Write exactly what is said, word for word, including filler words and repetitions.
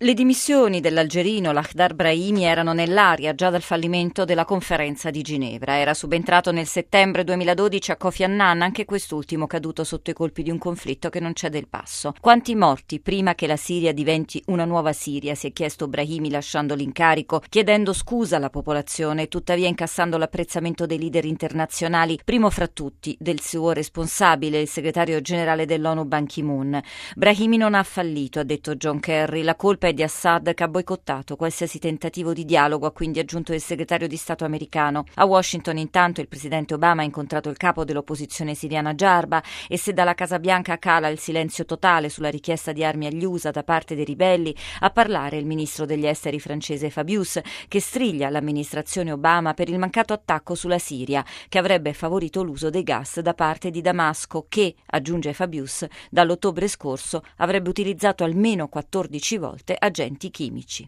Le dimissioni dell'algerino Lakhdar Brahimi erano nell'aria già dal fallimento della conferenza di Ginevra. Era subentrato nel settembre duemiladodici a Kofi Annan, anche quest'ultimo caduto sotto i colpi di un conflitto che non cede il passo. Quanti morti prima che la Siria diventi una nuova Siria, si è chiesto Brahimi lasciando l'incarico, chiedendo scusa alla popolazione, tuttavia incassando l'apprezzamento dei leader internazionali, primo fra tutti del suo responsabile, il segretario generale dell'ONU Ban Ki-moon. Brahimi non ha fallito, ha detto John Kerry, la colpa è di Assad che ha boicottato qualsiasi tentativo di dialogo, ha quindi aggiunto il segretario di Stato americano. A Washington intanto il presidente Obama ha incontrato il capo dell'opposizione siriana Jarba e se dalla Casa Bianca cala il silenzio totale sulla richiesta di armi agli U S A da parte dei ribelli, a parlare il ministro degli esteri francese Fabius, che striglia l'amministrazione Obama per il mancato attacco sulla Siria, che avrebbe favorito l'uso dei gas da parte di Damasco che, aggiunge Fabius, dall'ottobre scorso avrebbe utilizzato almeno quattordici volte agenti chimici.